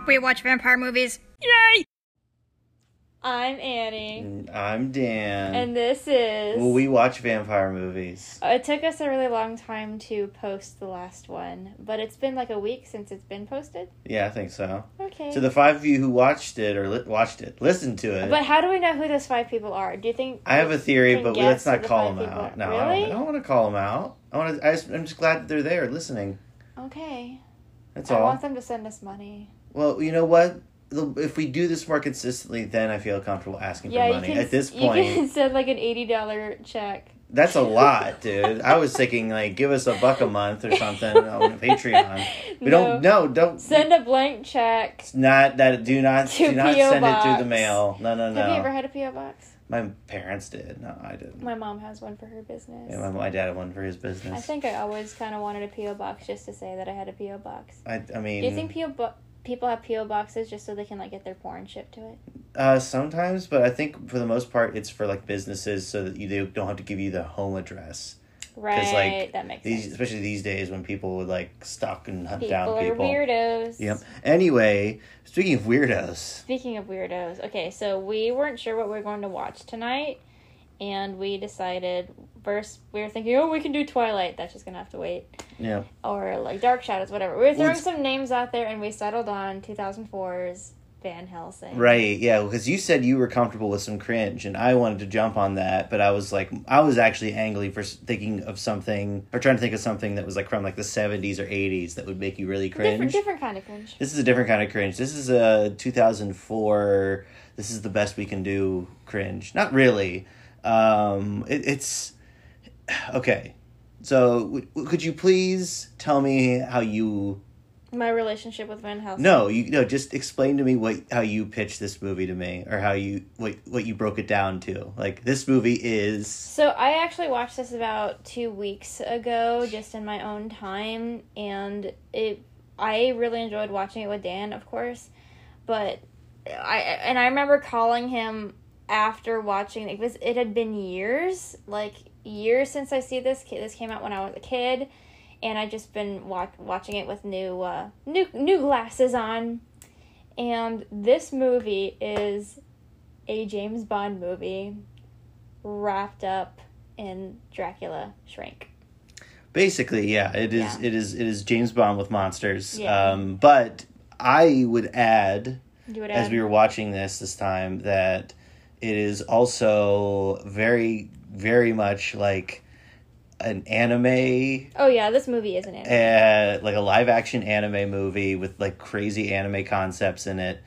We watch vampire movies. Yay! I'm Annie. And I'm Dan. And this is... Well, we watch vampire movies. It took us a really long time to post the last one, but it's been like a week since it's been posted. Yeah, I think so. Okay. So the 5 of you who watched it, or listened to it. But how do we know who those 5 people are? Do you think... I have a theory, but let's not call them people? out. No, Really? I don't want to call them out. I'm just glad that they're there listening. Okay. That's I all. want them to send us money. Well, you know what? If we do this more consistently, then I feel comfortable asking for money. At this point, you can send like an $80 check. That's a lot, dude. I was thinking like give us $1 a month or something on Patreon. We don't send a blank check. Do not send P.O. it through box. the mail. No. Have you ever had a P.O. box? My parents did. No, I didn't. My mom has one for her business. Yeah, my dad had one for his business. I think I always kind of wanted a P.O. box just to say that I had a P.O. box. I mean... Do you think people have P.O. boxes just so they can like get their porn shipped to it? Sometimes, but I think for the most part it's for like businesses so that they don't have to give you the home address. Right, like, that makes sense. Especially these days when people would like stalk and hunt down people. People are weirdos. Yep. Anyway, speaking of weirdos. Okay, so we weren't sure what we were going to watch tonight, and we decided first we were thinking, we can do Twilight. That's just gonna have to wait. Yeah. Or like Dark Shadows, whatever. We were throwing some names out there, and we settled on 2004's Van Helsing. Right, yeah, because you said you were comfortable with some cringe, and I wanted to jump on that, but I was actually angry for thinking of something, or trying to think of something that was like from like the 70s or 80s that would make you really cringe. Different kind of cringe. This is a different kind of cringe. This is a 2004, this is the best we can do cringe. Not really. It's... Okay, so could you please tell me how you... My relationship with Van Helsing. No, just explain to me how you pitched this movie to me, or how you what you broke it down to. Like, this movie is... So I actually watched this about 2 weeks ago, just in my own time, and I really enjoyed watching it with Dan, of course, but I remember calling him after watching it, because it had been years since I see this. This came out when I was a kid. And I've just been watching it with new glasses on. And this movie is a James Bond movie wrapped up in Dracula Shrink. Basically, yeah, it is. Yeah. It is James Bond with monsters. Yeah. But I would add, as we were watching this time, that it is also very, very much like an anime. Oh yeah, this movie is an anime. Like a live action anime movie with like crazy anime concepts in it.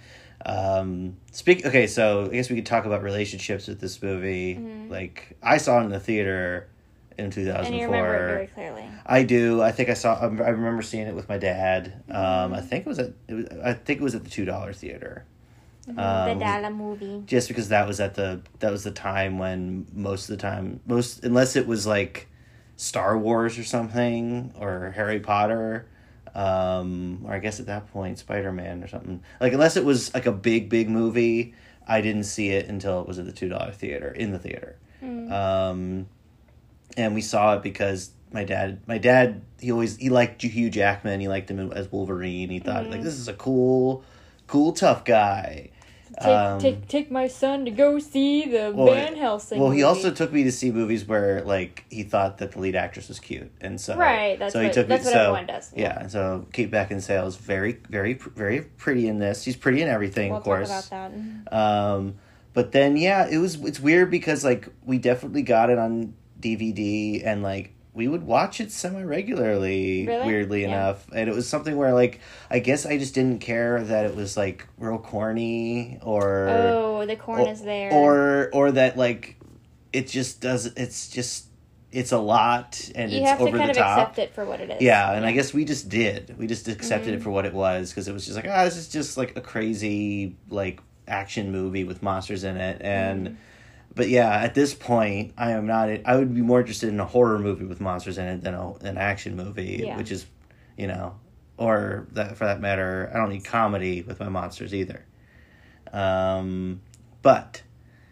Okay, so I guess we could talk about relationships with this movie. Mm-hmm. Like, I saw it in the theater in 2004. And you remember it very clearly. I do. I think I remember seeing it with my dad. Mm-hmm. I think it was at the $2 theater. Mm-hmm. The Dala movie. Just because that was the time when unless it was like Star Wars or something, or Harry Potter, or I guess at that point Spider-Man or something. Like, unless it was like a big movie, I didn't see it until it was at the $2 theater, in the theater. Mm. And we saw it because my dad, he liked Hugh Jackman. He liked him as Wolverine. He thought, like, this is a cool tough guy. Take my son to go see the Van Helsing movie. He also took me to see movies where, like, he thought that the lead actress was cute, and so that's what everyone does. Yeah, and so Kate Beckinsale is very, very, very pretty in this. She's pretty in everything, of course. We'll talk about that. But then, yeah, it's weird because, like, we definitely got it on DVD, and, like, we would watch it semi-regularly, weirdly enough. And it was something where, like, I guess I just didn't care that it was, like, real corny, or... Oh, the corn is there. Or that, like, it's a lot, and it's over the top. You have to kind of accept it for what it is. Yeah, and I guess we just did. We just accepted it for what it was, because it was just like, this is just, like, a crazy, like, action movie with monsters in it, and... Mm. But yeah, at this point, I would be more interested in a horror movie with monsters in it than an action movie, which is, or that, for that matter, I don't need comedy with my monsters either. But,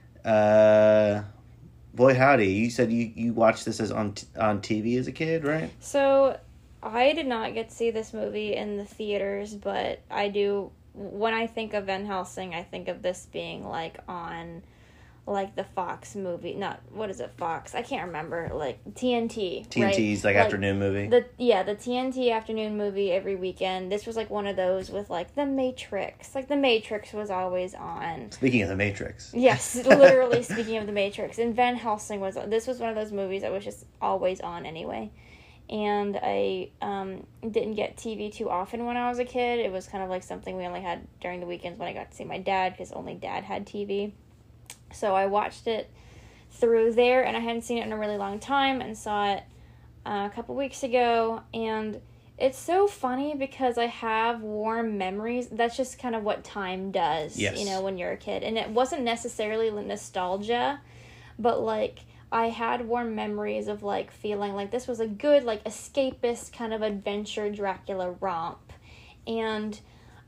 boy howdy, you said you watched this on TV as a kid, right? So, I did not get to see this movie in the theaters, but I do when I think of Van Helsing, I think of this being like on like the Fox movie. Not, what is it, Fox? I can't remember. Like TNT. TNT's right? like afternoon movie. The TNT afternoon movie every weekend. This was like one of those with like The Matrix. Like The Matrix was always on. Speaking of The Matrix. Yes, literally speaking of The Matrix. And Van Helsing was one of those movies that was just always on anyway. And I didn't get TV too often when I was a kid. It was kind of like something we only had during the weekends when I got to see my dad, because only Dad had TV. So I watched it through there, and I hadn't seen it in a really long time, and saw it a couple weeks ago. And it's so funny because I have warm memories. That's just kind of what time does, yes. You know, when you're a kid. And it wasn't necessarily nostalgia, but like I had warm memories of like feeling like this was a good like escapist kind of adventure Dracula romp. And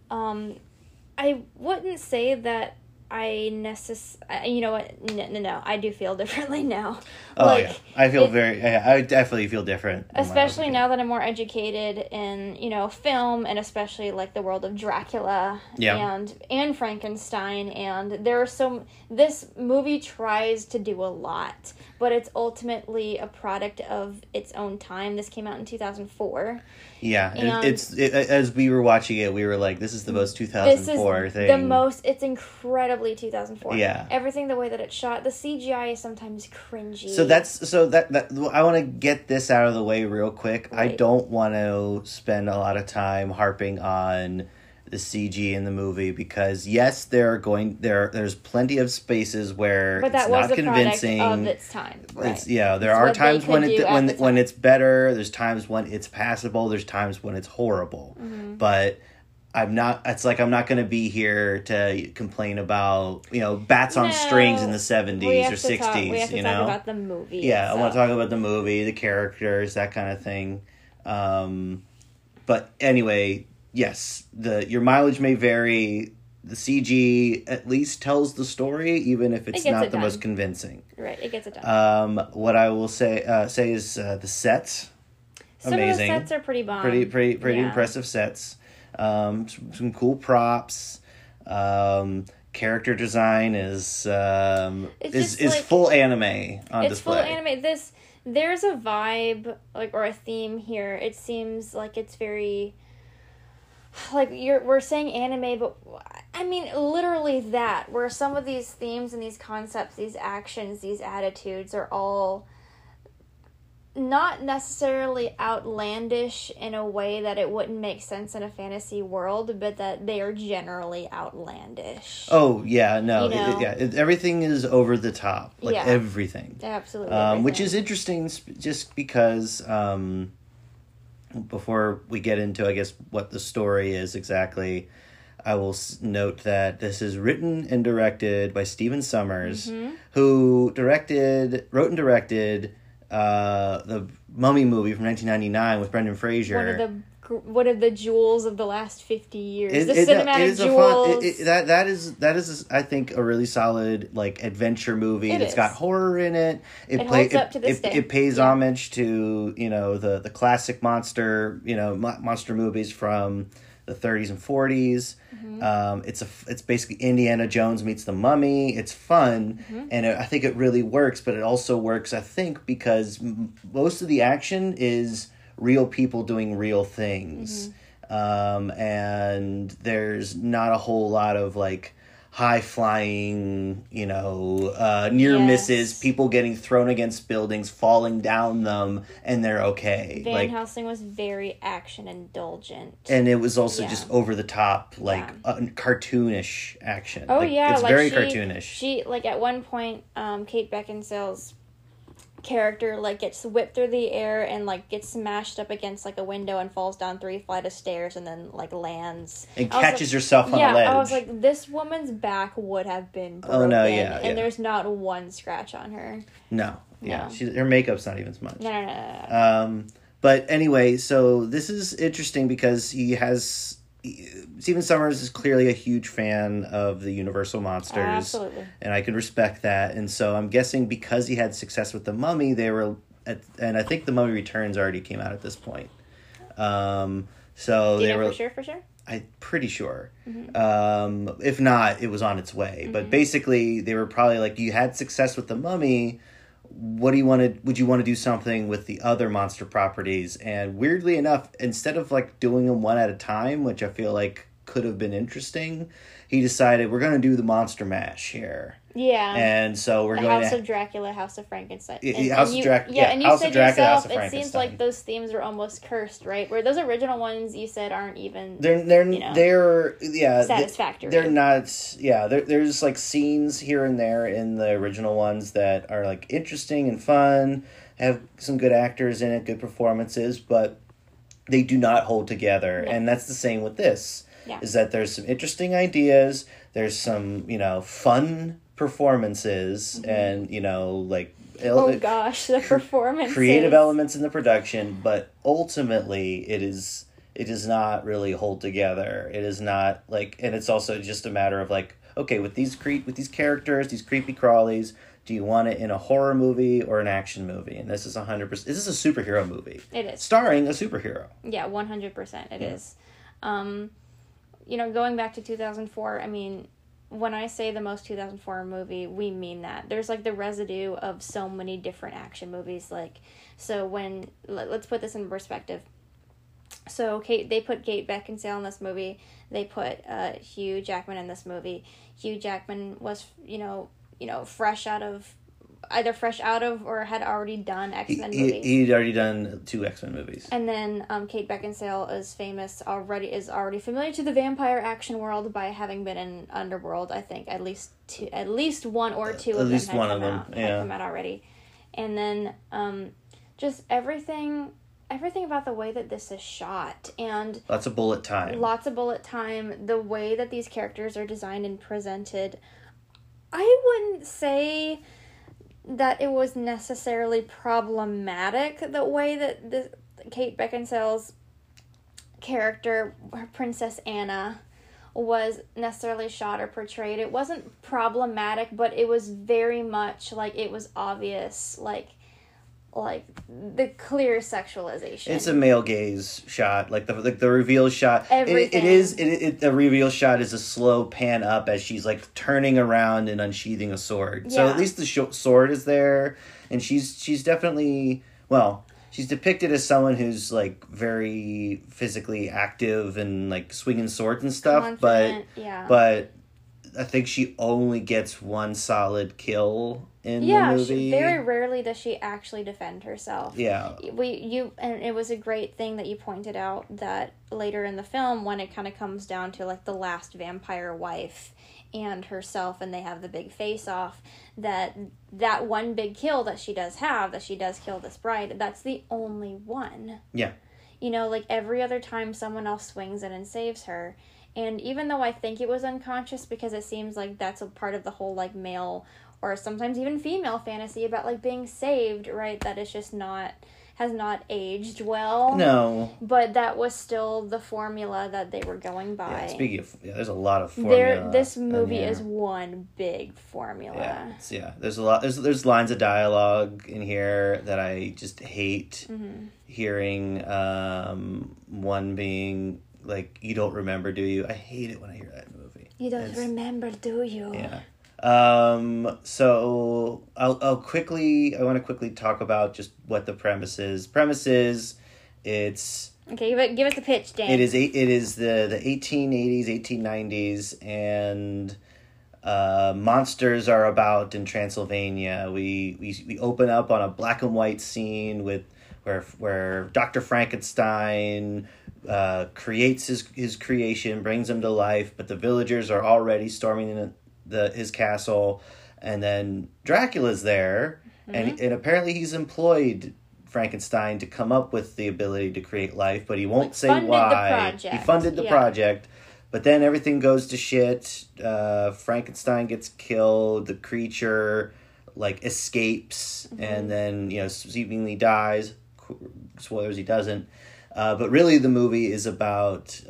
I wouldn't say that you know what? No, I do feel differently now. Oh, like, yeah. I definitely feel different. Especially now that I'm more educated in, you know, film, and especially like the world of Dracula and Frankenstein. And there are this movie tries to do a lot, but it's ultimately a product of its own time. This came out in 2004. Yeah, as we were watching it, we were like, this is the most 2004 thing. It's incredibly 2004. Yeah. Everything, the way that it's shot, the CGI is sometimes cringy. So I want to get this out of the way real quick. Right. I don't want to spend a lot of time harping on the CG in the movie, because yes, there's plenty of spaces where but that it's was not the convincing. Product of its time. Right. There are times when it's better. There's times when it's passable. There's times when it's horrible. Mm-hmm. But I'm not going to be here to complain about, you know, bats on strings in the 70s or 60s. We have to talk about the movie. Yeah, itself. I want to talk about the movie, the characters, that kind of thing. But anyway, yes, your mileage may vary. The CG at least tells the story, even if it's not the most convincing. Right, it gets it done. What I will say is the sets. Amazing. Some of the sets are pretty bomb. Pretty impressive sets. Some cool props. Character design is full anime on display. It's full anime. There's a vibe or a theme here. It seems like it's very we're saying anime, but I mean literally that, where some of these themes and these concepts, these actions, these attitudes are all not necessarily outlandish in a way that it wouldn't make sense in a fantasy world, but that they are generally outlandish. Oh, yeah, no. You know? Everything is over the top. Everything. Absolutely. Everything. Which is interesting just because, before we get into, I guess, what the story is exactly, I will note that this is written and directed by Stephen Sommers, who wrote and directed the Mummy movie from 1999 with Brendan Fraser. One of the jewels of the last 50 years. The cinematic jewels. That is I think a really solid adventure movie. It's got horror in it. It holds up to this day. It pays homage to the classic monster movies from the 30s and 40s. It's basically Indiana Jones meets the Mummy. It's fun, and I think it really works. But it also works, I think, because most of the action is real people doing real things, and there's not a whole lot of high flying, near misses, people getting thrown against buildings, falling down them, and they're okay. Van Helsing was very action indulgent. And it was also just over the top, cartoonish action. Oh, yeah. It's very cartoonish. She, at one point, Kate Beckinsale's character gets whipped through the air and gets smashed up against a window and falls down 3 flights of stairs and then lands and catches herself on a ledge. I was like, this woman's back would have been broken. Oh no, and there's not one scratch on her. No, her makeup's not even smudged. No. But anyway, so this is interesting because Stephen Sommers is clearly a huge fan of the Universal monsters. Absolutely. And I can respect that. And so I'm guessing because he had success with The Mummy, and I think The Mummy Returns already came out at this point. So Do you they know were for sure? I'm pretty sure. Mm-hmm. If not, it was on its way. Mm-hmm. But basically, they were probably like, you had success with The Mummy. What do you want to? Would you want to do something with the other monster properties? And weirdly enough, instead of like doing them one at a time, which I feel like could have been interesting, he decided we're going to do the monster mash here. Yeah. And so we're the going House to of Dracula, House of Frankenstein. House of Dracula. Yeah, and you House said of Dracula, yourself, House of it seems Frankenstein. like those themes are almost cursed, right? Where those original ones you said aren't even they're satisfactory. They're not. Yeah, there's like scenes here and there in the original ones that are like interesting and fun, have some good actors in it, good performances, but they do not hold together. Yeah. And that's the same with this. Yeah. Is that there's some interesting ideas, there's some, fun performances, and, like... Oh gosh, the performances. Creative elements in the production, but ultimately it does not really hold together. It is not, like... And it's also just a matter of, like, okay, with these characters, these creepy crawlies, do you want it in a horror movie or an action movie? And this is 100%... This is a superhero movie. It is. Starring a superhero. Yeah, 100% it is. Going back to 2004, I mean, when I say the most 2004 movie, we mean that. There's, like, the residue of so many different action movies. Like, so when... Let's put this in perspective. So, they put Kate Beckinsale in this movie. They put Hugh Jackman in this movie. Hugh Jackman was, fresh out of or had already done X-Men movies. He'd already done 2 X-Men movies. And then Kate Beckinsale is already familiar to the vampire action world by having been in Underworld. I think at least one or two of them had come out already. And then just everything about the way that this is shot, and lots of bullet time. The way that these characters are designed and presented. I wouldn't say that it was necessarily problematic, the way that Kate Beckinsale's character, Princess Anna, was necessarily shot or portrayed. It wasn't problematic, but it was very much, like, it was obvious, like the clear sexualization. It's a male gaze shot, like the reveal shot. Everything. The reveal shot is a slow pan up as she's like turning around and unsheathing a sword. Yeah. So at least the sword is there, and she's definitely, well, she's depicted as someone who's like very physically active and like swinging swords and stuff. Confident, but I think she only gets one solid kill in the movie. Very rarely does she actually defend herself. Yeah. And it was a great thing that you pointed out that later in the film, when it kind of comes down to like the last vampire wife and herself, and they have the big face-off, that one big kill that she does kill this bride, that's the only one. Yeah. Like every other time someone else swings in and saves her. And even though I think it was unconscious, because it seems like that's a part of the whole, like, male or sometimes even female fantasy about, like, being saved, right? That it's just has not aged well. No. But that was still the formula that they were going by. Yeah, speaking of, there's a lot of formula. This movie is one big formula. Yeah. There's a lot. There's lines of dialogue in here that I just hate hearing. One being, like, you don't remember, do you? I hate it when I hear that in a movie. You don't remember, do you? Yeah. So I want to quickly talk about just what the premise is. It's... Okay, give it the pitch, Dan. It is the 1880s, 1890s, and monsters are about in Transylvania. We open up on a black and white scene with where Dr. Frankenstein creates his creation, brings him to life, but the villagers are already storming his castle, and then Dracula's there, and apparently he's employed Frankenstein to come up with the ability to create life, but he won't say why. He funded the project, but then everything goes to shit. Frankenstein gets killed. The creature like escapes, and then seemingly dies. Spoilers, he doesn't. But really, the movie is about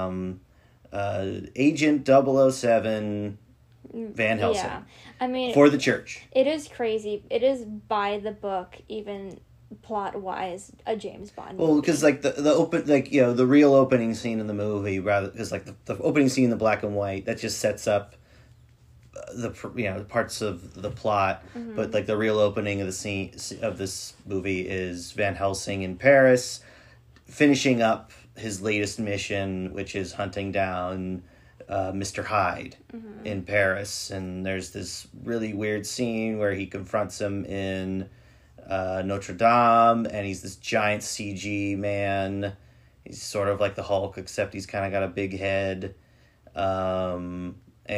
Agent 007 Van Helsing. Yeah. I mean, for the church. It is crazy. It is by the book, even plot-wise, a James Bond Well, movie. because like the open, like, you know, the real opening scene in the movie, rather, because like the opening scene in the black and white, that just sets up the, you know, parts of the plot. But like the real opening of the scene of this movie is Van Helsing in Paris, finishing up his latest mission, which is hunting down Mr. Hyde in Paris. And there's this really weird scene where he confronts him in Notre Dame, and he's this giant CG man. He's sort of like the Hulk, except he's kind of got a big head. And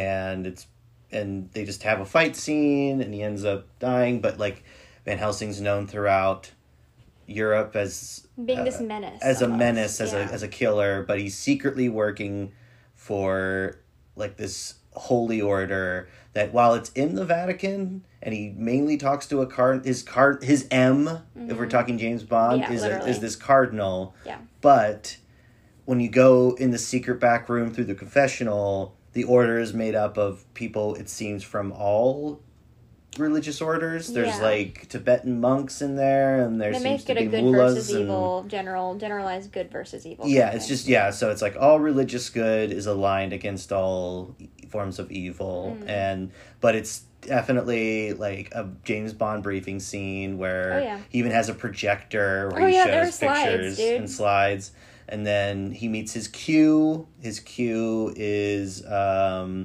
they just have a fight scene, and he ends up dying. But like Van Helsing's known throughout Europe as being this menace, as almost. a menace, as a killer. But he's secretly working for like this holy order that, while it's in the Vatican, and he mainly talks to his M, if we're talking James Bond, is this cardinal. Yeah. But when you go in the secret back room through the confessional, the order is made up of people, it seems, from all religious orders. There's like Tibetan monks in there, and there seems to be good mullahs versus evil, generalized good versus evil. Yeah, it's just, so it's like all religious good is aligned against all forms of evil. But it's definitely like a James Bond briefing scene where he even has a projector where he shows pictures and slides. And then he meets his Q. His Q is a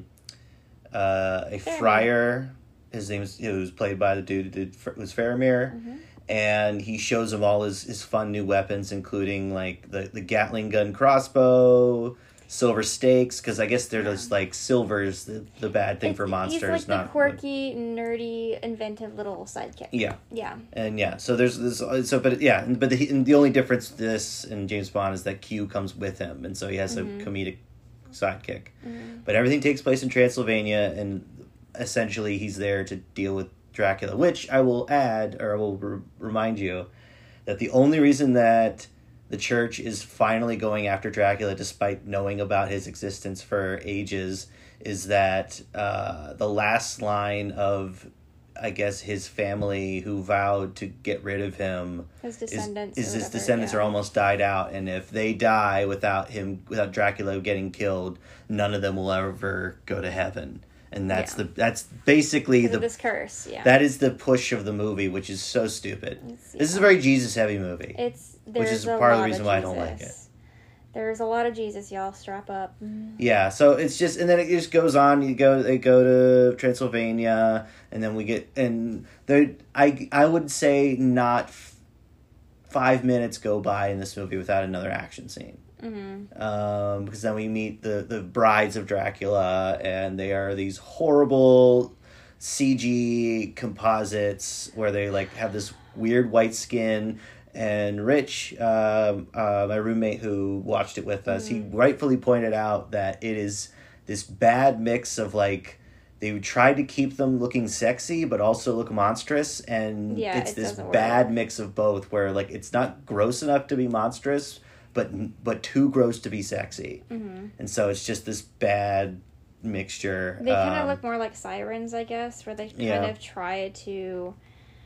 friar. His name was played by the dude who was Faramir. And he shows him all his fun new weapons, including like the Gatling gun crossbow, silver stakes, because I guess they're just like silver's the bad thing for monsters. He's like the quirky, nerdy, inventive little sidekick. Yeah. And so there's this. But the only difference to this in James Bond is that Q comes with him, and so he has a comedic sidekick. But everything takes place in Transylvania, and essentially he's there to deal with Dracula, which I will add, or I will remind you, that the only reason that the church is finally going after Dracula, despite knowing about his existence for ages, is that the last line of, I guess, his family who vowed to get rid of him, his descendants are almost died out, and if they die without Dracula getting killed, none of them will ever go to heaven. And that's basically this curse. Yeah, that is the push of the movie, which is so stupid. This is a very Jesus heavy movie. Which is part of the reason why I don't like it. There's a lot of Jesus, y'all. Strap up. Yeah, so it's just, and then it just goes on. They go to Transylvania, and then we get, and there. I would say not 5 minutes go by in this movie without another action scene. Because then we meet the brides of Dracula, and they are these horrible CG composites where they like have this weird white skin. And Rich, my roommate who watched it with us, he rightfully pointed out that it is this bad mix of like, they tried to keep them looking sexy but also look monstrous, and it's this bad mix of both where like it's not gross enough to be monstrous but too gross to be sexy. And so it's just this bad mixture. They kind of look more like sirens, I guess, where they kind of try to,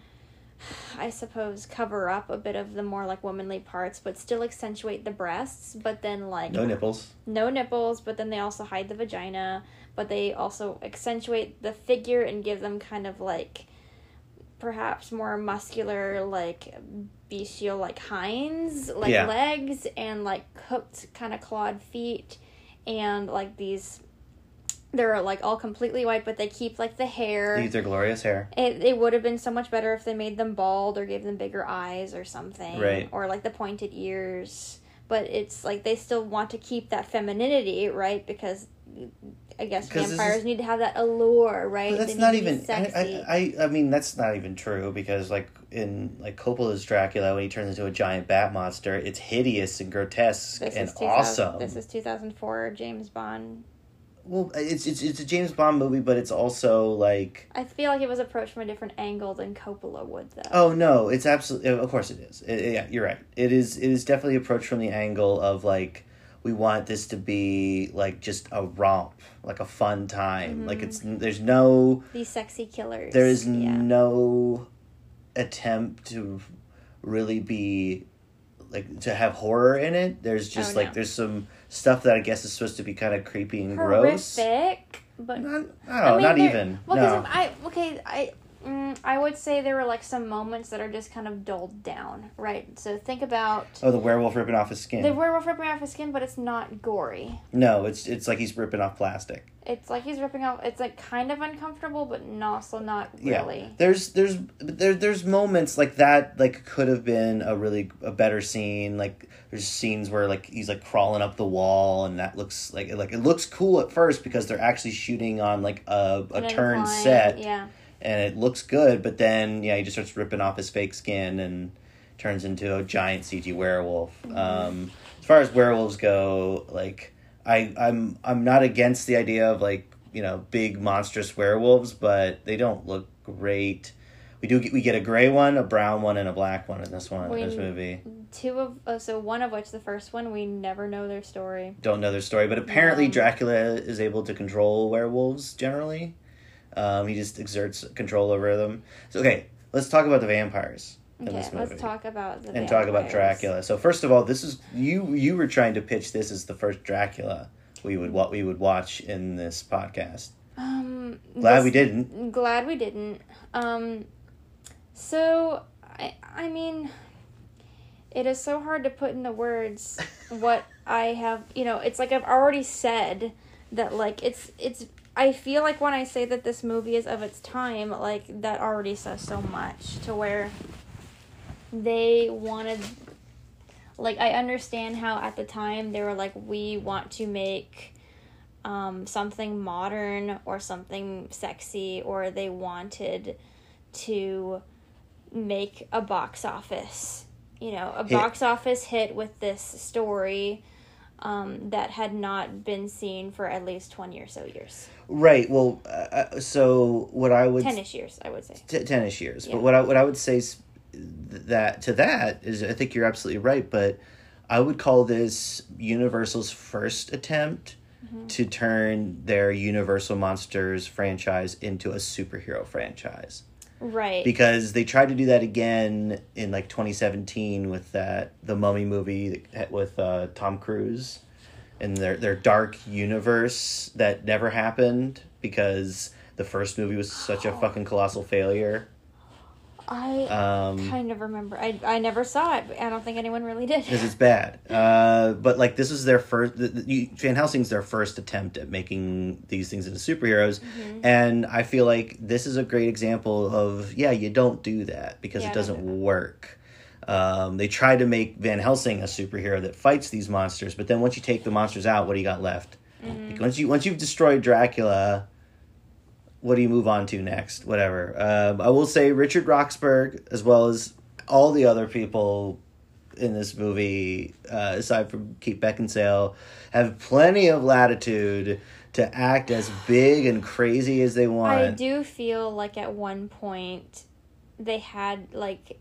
I suppose, cover up a bit of the more like womanly parts, but still accentuate the breasts, but then like no nipples, but then they also hide the vagina, but they also accentuate the figure and give them kind of like perhaps more muscular, like bestial, like hinds, like legs, and like hooked kind of clawed feet, and like these. They're like all completely white, but they keep like the hair. They use their glorious hair. It would have been so much better if they made them bald or gave them bigger eyes or something. Right. Or like the pointed ears. But it's like they still want to keep that femininity, right? Because I guess vampires need to have that allure, right? But that's not even sexy. I mean, that's not even true, because like in like Coppola's Dracula, when he turns into a giant bat monster, it's hideous and grotesque and awesome. This is 2004 James Bond. Well, it's a James Bond movie, but it's also like, I feel like it was approached from a different angle than Coppola would, though. Oh no, it's absolutely, of course it is. Yeah, you're right. It is definitely approached from the angle of like, we want this to be like just a romp, like a fun time. Like there's no, these sexy killers. There is no attempt to really be like to have horror in it. There's just no. there's some stuff that I guess is supposed to be kind of creepy and gross. Horrific, but not even. Well, I would say there were like some moments that are just kind of dulled down, right? So think about the werewolf ripping off his skin. The werewolf ripping off his skin, but it's not gory. No, it's like he's ripping off plastic. It's like he's ripping off. It's like kind of uncomfortable, but also not really. Yeah. There's moments like that. Like could have been a better scene. Like there's scenes where like he's like crawling up the wall, and that looks like it looks cool at first because they're actually shooting on like a turned set. Yeah. And it looks good, but then he just starts ripping off his fake skin and turns into a giant CG werewolf. Mm-hmm. As far as werewolves go, like I'm not against the idea of like big monstrous werewolves, but they don't look great. We get a gray one, a brown one, and a black one in this movie. One of which, the first one, we never know their story. Don't know their story, but apparently Dracula is able to control werewolves generally. He just exerts control over them. So, okay, let's talk about the vampires in this movie. Let's talk about the vampires. Talk about Dracula. So, first of all, this is you were trying to pitch this as the first Dracula we would watch in this podcast. Glad we didn't. Glad we didn't. So, I mean, it is so hard to put into words what I have. It's like I've already said that, like, it's. I feel like when I say that this movie is of its time, like, that already says so much, to where they wanted, like, I understand how at the time they were like, we want to make something modern or something sexy, or they wanted to make a box office, box office hit with this story that had not been seen for at least 20 or so years. Right. Well, so what I would 10-ish years, I would say. 10-ish years. Yeah. But what I would say is that is, I think you're absolutely right. But I would call this Universal's first attempt to turn their Universal Monsters franchise into a superhero franchise. Right. Because they tried to do that again in like 2017 with the Mummy movie with Tom Cruise and their dark universe that never happened because the first movie was such a fucking colossal failure. I kind of remember. I never saw it, but I don't think anyone really did. Because it's bad. But like this was their first. Van Helsing's their first attempt at making these things into superheroes, and I feel like this is a great example of you don't do that because it doesn't work. They tried to make Van Helsing a superhero that fights these monsters, but then once you take the monsters out, what do you got left? Like once you've destroyed Dracula, what do you move on to next? Whatever. I will say Richard Roxburgh, as well as all the other people in this movie, aside from Kate Beckinsale, have plenty of latitude to act as big and crazy as they want. I do feel like at one point they had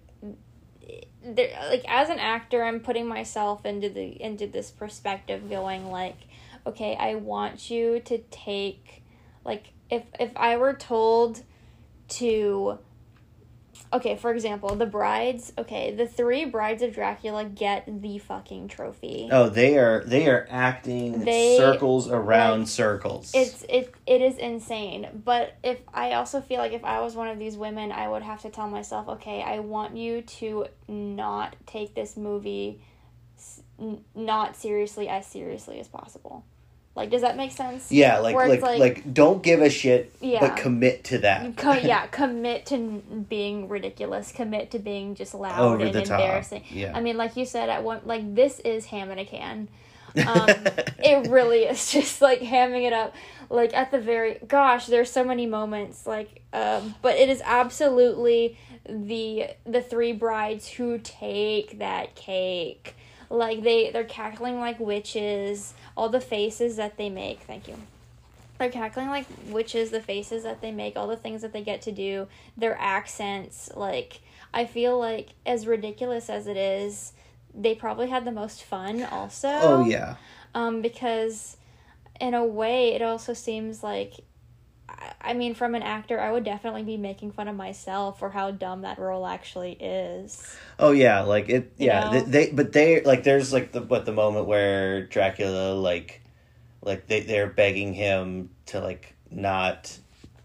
as an actor, I'm putting myself into this perspective, going like, okay, I want you to take like. If I were told to, okay, for example, the brides, the 3 brides of Dracula get the fucking trophy. Oh, they are acting circles around circles. It is insane. But I also feel like if I was one of these women, I would have to tell myself, okay, I want you to not take this movie not as seriously as possible. Like, does that make sense? Yeah, like don't give a shit, but commit to that. Commit to being ridiculous. Commit to being just loud and embarrassing. Yeah. I mean, like you said, at one, like, this is ham in a can. It really is just, like, hamming it up. Like, at the very... Gosh, there's so many moments, like... but it is absolutely the 3 brides who take that cake. Like, they're cackling like witches. All the faces that they make. Thank you. They're cackling like witches. The faces that they make. All the things that they get to do. Their accents. Like, I feel like, as ridiculous as it is, they probably had the most fun also. Oh, yeah. Because, in a way, it also seems like I mean, from an actor, I would definitely be making fun of myself for how dumb that role actually is. Oh yeah, like it. Yeah, You know? they like there's like the moment where Dracula like they're begging him to like not.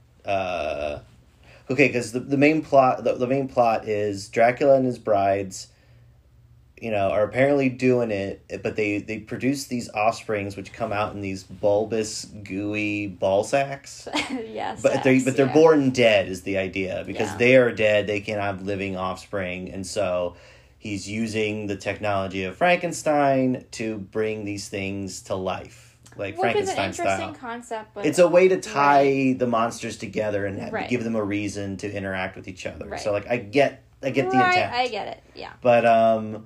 Okay, because the main plot the main plot is Dracula and his brides, are apparently doing it, but they produce these offsprings which come out in these bulbous, gooey ball sacks. Yes. But they're born dead is the idea, because they are dead. They can't have living offspring, and so he's using the technology of Frankenstein to bring these things to life, like Frankenstein style. It's an interesting concept, but it's a way to tie the monsters together and give them a reason to interact with each other. Right. So like I get the intent. I get it. Yeah. But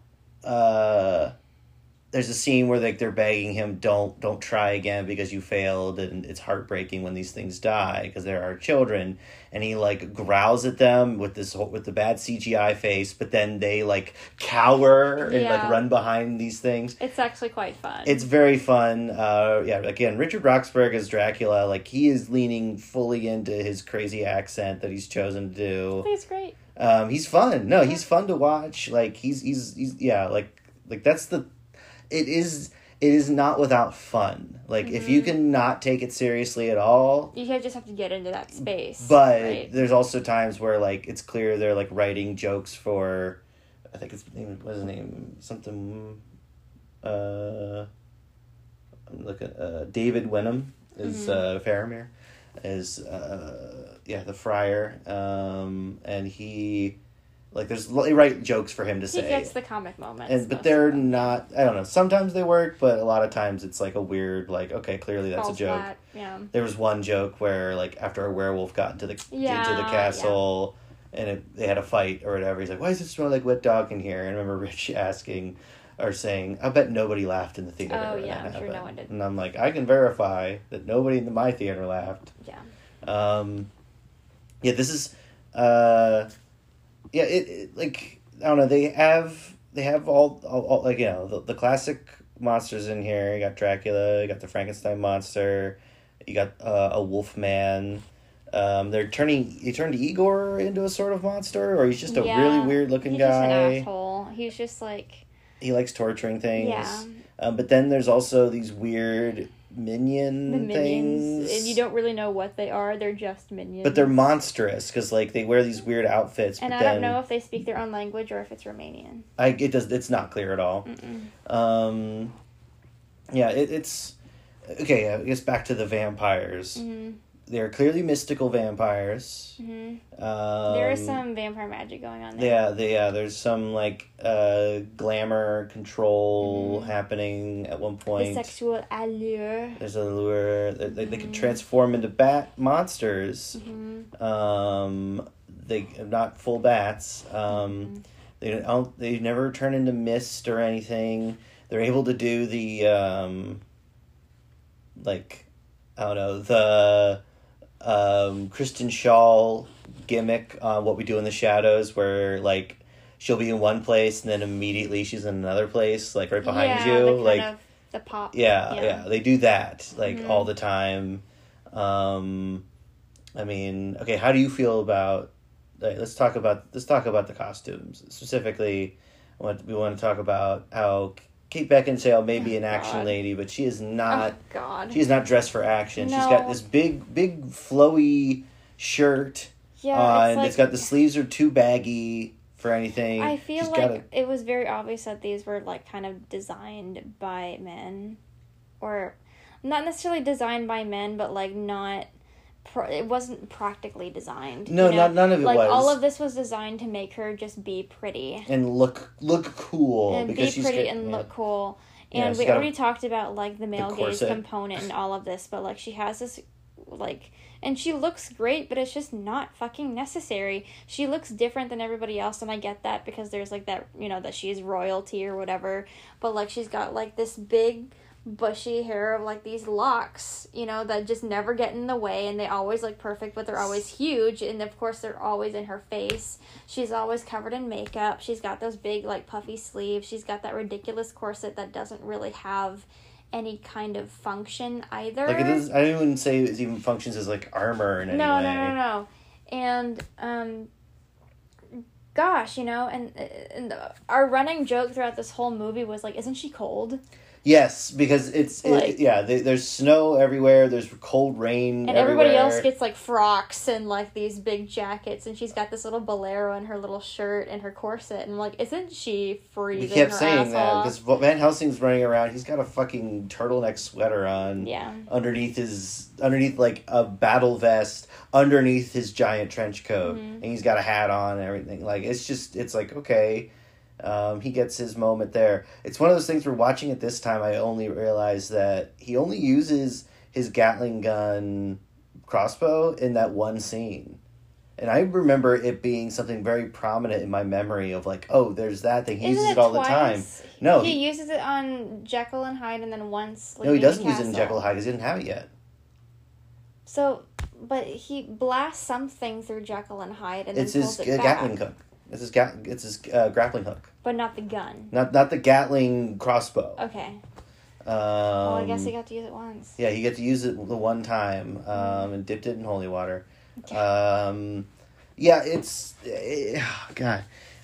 there's a scene where they're begging him, don't try again because you failed, and it's heartbreaking when these things die because they're our children, and he like growls at them with the bad CGI face, but then they like cower and like run behind these things. It's actually quite fun. It's very fun. Again, Richard Roxburgh as Dracula, like he is leaning fully into his crazy accent that he's chosen to do. I think it's great. He's fun. No, he's fun to watch. Like he's like that's the. It is not without fun. Like if you can not take it seriously at all, you just have to get into that space. But there's also times where like it's clear they're like writing jokes for, I think what's his name, something. I'm looking. David Wenham is Faramir, is the friar, and he. Like, they write jokes for him to say. He gets the comic moments. But they're not, I don't know, sometimes they work, but a lot of times it's like a weird, like, okay, clearly that's a joke. Flat. Yeah. There was one joke where, like, after a werewolf got into the castle, and they had a fight or whatever, he's like, why does it smell like wet dog in here? And I remember Rich asking, or saying, I bet nobody laughed in the theater. Oh, yeah, I'm sure no one did. And I'm like, I can verify that nobody in my theater laughed. Yeah. This is, it like I don't know. They have all like the classic monsters in here. You got Dracula. You got the Frankenstein monster. You got a Wolfman. They turned Igor into a sort of monster, or he's just a really weird looking guy. He's just an asshole. He's just like he likes torturing things. Yeah. But then there's also these weird minions, and you don't really know what they are. They're just minions, but they're monstrous because like they wear these weird outfits. And I don't know if they speak their own language or if it's Romanian. It's not clear at all. It's okay. I guess back to the vampires. Mm-hmm. They're clearly mystical vampires. Mm-hmm. There is some vampire magic going on there. There's some like glamour control happening at one point. The sexual allure. There's an allure. They can transform into bat monsters. They not full bats. They never turn into mist or anything. They're able to do the like I don't know the. Kristen Schaal gimmick on What We Do in the Shadows, where like she'll be in one place and then immediately she's in another place, like right behind you, like the pop. Yeah, they do that like all the time. I mean, okay, how do you feel about? Let's talk about the costumes specifically. We want to talk about how Kate Beckinsale may be an action lady, but she is not. Oh, God. She is not dressed for action. No. She's got this big, flowy shirt on. It's got the sleeves are too baggy for anything. I feel like it was very obvious that these were like kind of designed by men, or not necessarily designed by men, but like not. It wasn't practically designed. No, none of it was. Like, all of this was designed to make her just be pretty. And look cool. And because be pretty and look cool. And we already talked about, like, the male gaze component and all of this, but, like, she has this, like... And she looks great, but it's just not fucking necessary. She looks different than everybody else, and I get that because there's, like, that, that she's royalty or whatever. But, like, she's got, like, this big... bushy hair of like these locks, that just never get in the way, and they always look perfect, but they're always huge, and of course they're always in her face. She's always covered in makeup. She's got those big like puffy sleeves. She's got that ridiculous corset that doesn't really have any kind of function either. Like, it does, I wouldn't say it even functions as, like, armor in any way. No. And, gosh, you know, and our running joke throughout this whole movie was, like, isn't she cold? Yes, because Like- there's snow everywhere, there's cold rain and everywhere. everybody else gets, like, frocks and, like, these big jackets, and she's got this little bolero in her little shirt and her corset, and I'm like, isn't she freezing He kept her saying ass that, off? because Van Helsing's running around, he's got a fucking turtleneck sweater on. Yeah. Underneath, like, a battle vest, underneath his giant trench coat, and he's got a hat on and everything. Like, it's like, okay, he gets his moment there. It's one of those things where watching it this time, I only realized that he only uses his Gatling gun crossbow in that one scene. And I remember it being something very prominent in my memory of, like, oh, there's that thing. He Isn't uses it all twice? the time. No, He uses it on Jekyll and Hyde and then once. no, he doesn't use it in Jekyll and Hyde because he didn't have it yet. So, but he blasts something through Jekyll and Hyde and It's then his pulls it Gatling back. hook. It's his grappling hook. But not the gun. Not the Gatling crossbow. Okay. Well, I guess he got to use it once. Yeah, he got to use it the one time, and dipped it in holy water. Yeah, God.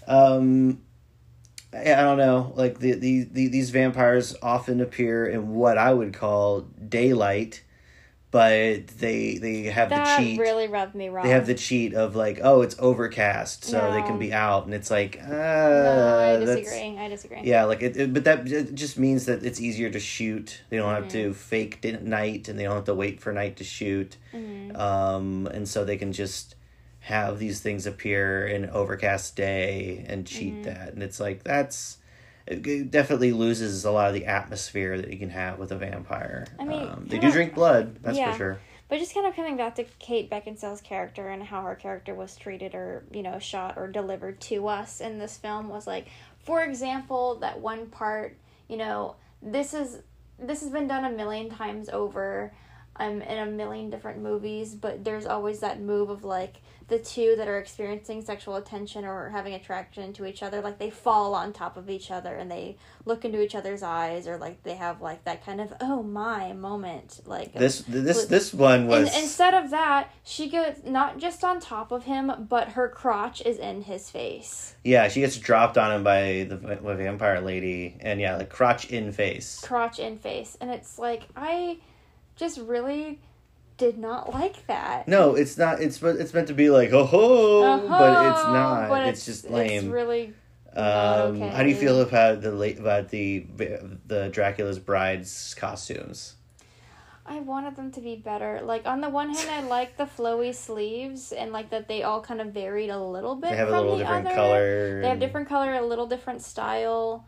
I don't know. Like these vampires often appear in what I would call daylight, but they have That the cheat. really rubbed me wrong. They have the cheat of, like, oh, it's overcast, so they can No. be out, and it's like, No, I that's- disagree. Yeah, like but that just means that it's easier to shoot. They don't have to fake night, and they don't have to wait for night to shoot. And so they can just have these things appear in an overcast day and cheat that, and it's like it definitely loses a lot of the atmosphere that you can have with a vampire. I mean, they kinda- do drink blood, that's Yeah. for sure. But just kind of coming back to Kate Beckinsale's character and how her character was treated or, you know, shot or delivered to us in this film was like, for example, that one part, you know, this has been done a million times over in a million different movies, but there's always that move of, like, the two that are experiencing sexual attention or having attraction to each other, like, they fall on top of each other and they look into each other's eyes, or, like, they have, like, that kind of, oh my moment, like... This one was... And instead of that, she goes not just on top of him, but her crotch is in his face. Yeah, she gets dropped on him by the vampire lady, and yeah, like, crotch in face. Crotch in face. And it's like, I just really did not like that. No, it's not. It's meant to be like, oh ho, but it's not. But it's just lame. It's really not okay. How do you feel about the Dracula's bride's costumes? I wanted them to be better. Like, on the one hand, I like the flowy sleeves and, like, that they all kind of varied a little bit. They have a from little the different other. color. They have different color, a little different style.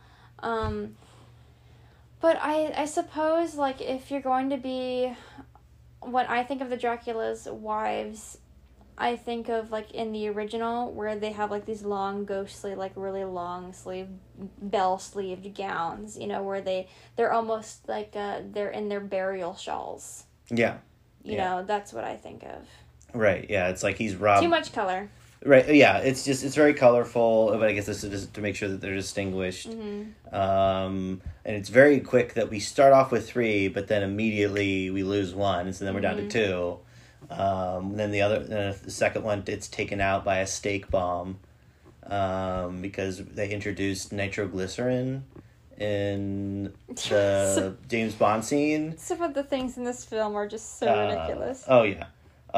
But I suppose, like, if you're going to be... When I think of the Dracula's wives, I think of, like, in the original, where they have, like, these long, ghostly, like, really long sleeve, bell-sleeved gowns, you know, where they're almost, like, they're in their burial shawls. Yeah. You know, that's what I think of. Right, yeah, it's like he's robbed... Too much color. Right, yeah, it's very colorful, but I guess this is to make sure that they're distinguished. And it's very quick that we start off with 3, but then immediately we lose 1, so then we're down to 2. Then the second one, it's taken out by a steak bomb, because they introduced nitroglycerin in the James Bond scene. Some of the things in this film are just so ridiculous. Oh yeah.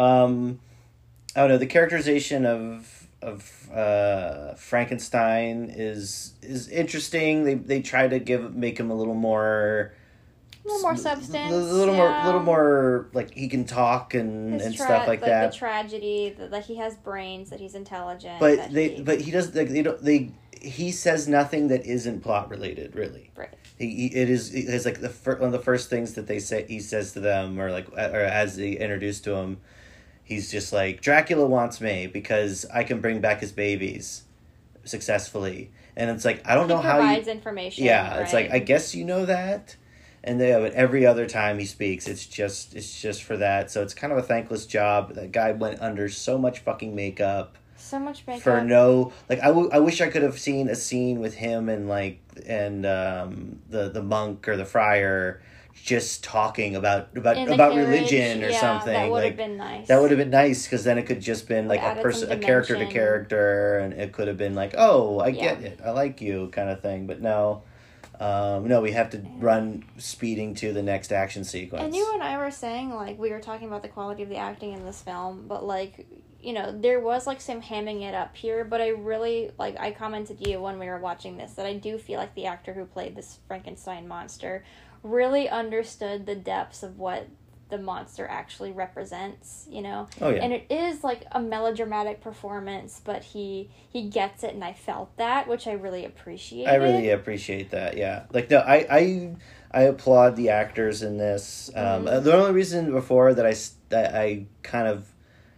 I don't know, the characterization of Frankenstein is interesting. They try to make him a little more substance. a little more like he can talk and stuff like that. The tragedy that he has brains, that he's intelligent. But he does, like, he says nothing that isn't plot related, really. Right. It's like one of the first things that he says to them, or as they introduce to him. He's just like, Dracula wants me because I can bring back his babies successfully. And it's like, I don't know how he provides information. Yeah, right? it's like, I guess you know that. And but every other time he speaks, it's just for that. So it's kind of a thankless job. That guy went under so much fucking makeup. So much makeup. For no, like, I wish I could have seen a scene with him and the monk or the friar just talking about In the about carriage, religion or yeah, something. that would have Like, been nice. that would have been nice, because then it could just been like added some a character to dimension. character, and it could have been like, oh, I get Yeah. it, I like you, kind of thing. But no, no, we have to run speeding to the next action sequence. And you and I were saying, like, we were talking about the quality of the acting in this film, but, like, you know, there was, like, some hamming it up here, but I really, like, I commented to you when we were watching this that I do feel like the actor who played this Frankenstein monster really understood the depths of what the monster actually represents, you know? Oh, yeah. And it is, like, a melodramatic performance, but he gets it, and I felt that, which I really appreciated. I really appreciate that, yeah. Like, no, I applaud the actors in this. The only reason before that I kind of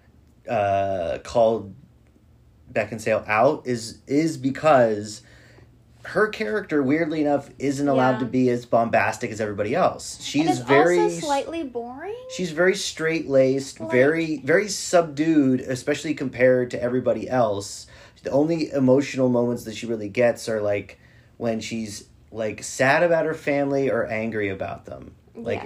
called Beckinsale out is because her character, weirdly enough, isn't allowed to be as bombastic as everybody else. She's and it's very also slightly boring. She's very straight-laced, very, very subdued, especially compared to everybody else. The only emotional moments that she really gets are, like, when she's, like, sad about her family or angry about them. Like,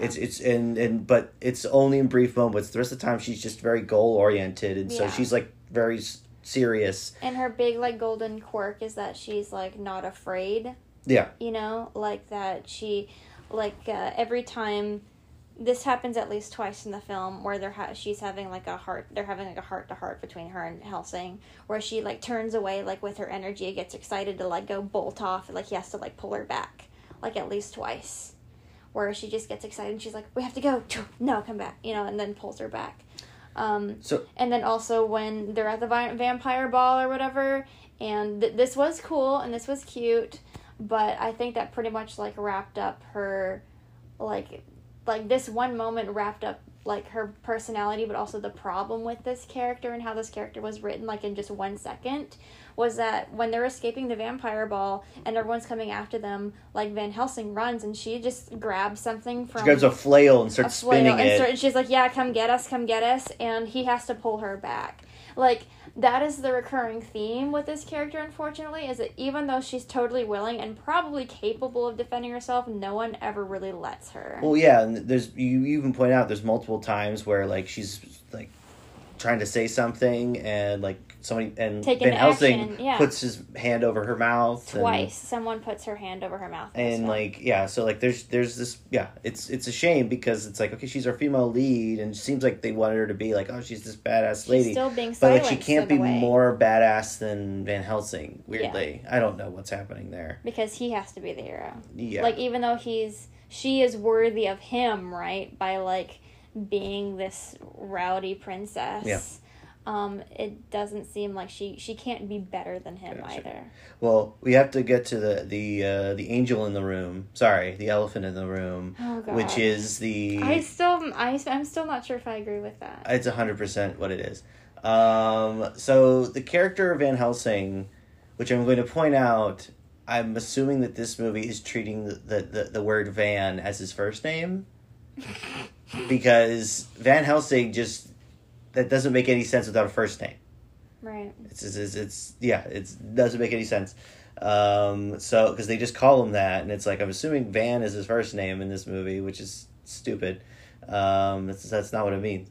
but it's only in brief moments. The rest of the time, she's just very goal-oriented, and so she's, like, very serious. And her big, like, golden quirk is that she's, like, not afraid. Yeah. You know? Like, that she, like, every time... This happens at least twice in the film, where she's having, like, they're having, like, a heart-to-heart between her and Helsing, where she, like, turns away, like, with her energy, gets excited to, like, go bolt off, and, like, he has to, like, pull her back. Like, at least twice. Where she just gets excited and she's like, we have to go. No, come back. You know, and then pulls her back. And then also when they're at the vampire ball or whatever, and this was cool and this was cute, but I think that pretty much, like, wrapped up her, like this one moment wrapped up, like, her personality, but also the problem with this character and how this character was written, like, in just 1 second, was that when they're escaping the vampire ball and everyone's coming after them, like, Van Helsing runs and she just grabs something from... She grabs a flail and starts spinning it. And she's like, yeah, come get us, and he has to pull her back. Like, that is the recurring theme with this character, unfortunately, is that even though she's totally willing and probably capable of defending herself, no one ever really lets her. Well, yeah, and you even point out there's multiple times where, like, she's, like, trying to say something, and, like, somebody, and Van Helsing puts his hand over her mouth. Twice. Someone puts her hand over her mouth. And, like, yeah, so, like, there's this, yeah, it's a shame, because it's like, okay, she's our female lead, and it seems like they wanted her to be like, oh, she's this badass lady. She's still being but, silenced, like, she can't be more badass than Van Helsing, weirdly. Yeah. I don't know what's happening there. Because he has to be the hero. Yeah. Like, even though she is worthy of him, right, by, like, being this rowdy princess. Yeah. It doesn't seem like she can't be better than him either. Well, we have to get to the angel in the room. Sorry, the elephant in the room, which is the. I'm still not sure if I agree with that. It's 100% what it is. So the character of Van Helsing, which I'm going to point out, I'm assuming that this movie is treating the word Van as his first name, because Van Helsing that doesn't make any sense without a first name. Right. It doesn't make any sense. So, because they just call him that, and it's like, I'm assuming Van is his first name in this movie, which is stupid. That's not what it means.